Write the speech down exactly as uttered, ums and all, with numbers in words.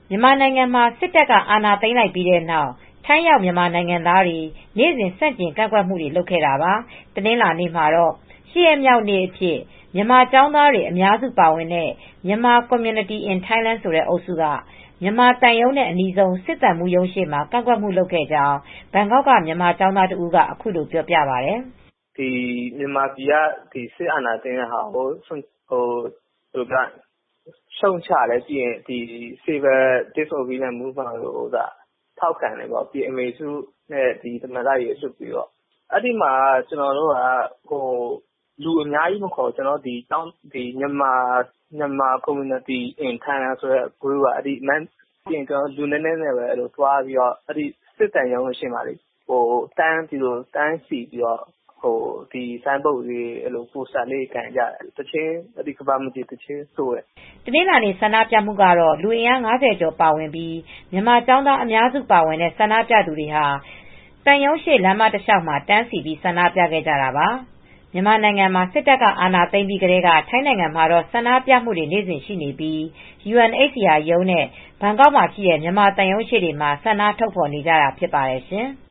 မြန်မာနိုင်ငံမှာစစ်တပ်ကအာဏာသိမ်းလိုက်ပြီးတဲ့နောက်ထိုင်းရောက်မြန်မာနိုင်ငံသားတွေနေ့စဉ်ဆန့်ကျင်ကန့်ကွက်မှုတွေလုပ်ခဲ့တာပါ။တနင်္လာနေ့မှာတော့ရှစ်ရက်မြောက်နေ့အဖြစ်မြန်မာကျောင်းသားတွေအများစုပါဝင်တဲ့ Myanmar Community in Thailand ဆိုတဲ့အုပ်စုကမြန်မာသံရုံးနဲ့အနီးဆုံးစစ်သံမှူးရုံးရှေ့မှာကန့်ကွက်မှုလုပ်ခဲ့ကြောင်းဘန်ကောက်ကမြန်မာကျောင်းသားတဦးကအခုလိုပြောပြပါတယ်။ဒီမြန်မာပြည်ကဒီစစ်အာဏာသိမ်းတဲ့ဟာကိုဟိုသူကရှုံချတယ်ပြီးရင်ဒီ Civil Disobedience Movement ကိုကထောက်ခံတယ်ပေါ့ပြီးအမေစုနဲ့ဒီသမ္မတကြီးအစုပြီးတော့အဲ့ဒီမှာကျွန်တော်တို့ကဟိုလူအများကြီးမခေါ်ကျွန်တော်ဒီတောင်းဒီမြန်မာမြန်မာ Community in Thailand ဆိုတဲ့ group ကအဲ့ဒီ man ပြင်ကျွန်တော်လူနည်းနည်းနဲ့ပဲအဲ့လိုသွားပြီးတော့အဲ့ဒီစစ်တမ်းရုံးရှင်းပါလေဟိုတန်းပြီးတော့တန်းစီပြီးတော့ဟိုဒီစိုင်းပုတ်လေးအဲ့လိုပိုစတာလေးကန်ကြတယ်တချင်းအဲ့ဒီကဘာမတီတချင်းဆိုရတနင်္လာနေ့ဆန္ဒပြမှုကတော့လူအင်အားငါးဆယ်ကျော်ပါဝင်ပြီးမြန်မာကျောင်းသားအများစုပါဝင်တဲ့ဆန္ဒပြသူတွေဟာတန်ရုံးရှိလမ်းမတစ်လျှောက်မှာတန်းစီပြီးဆန္ဒပြခဲ့ကြတာပါမြန်မာနိုင်ငံမှာစစ်တပ်ကအာဏာသိမ်းပြီးကတည်းကထိုင်းနိုင်ငံမှာတော့ဆန္ဒပြမှုတွေနေ့စဉ်ရှိနေပြီး ယူ အန် အိတ် စီ အာ ရုံးနဲ့ဘန်ကောက်မှာရှိတဲ့မြန်မာသံရုံးရှေ့တွေမှာဆန္ဒထုတ်ဖော်နေကြတာဖြစ်ပါတယ်ရှင်။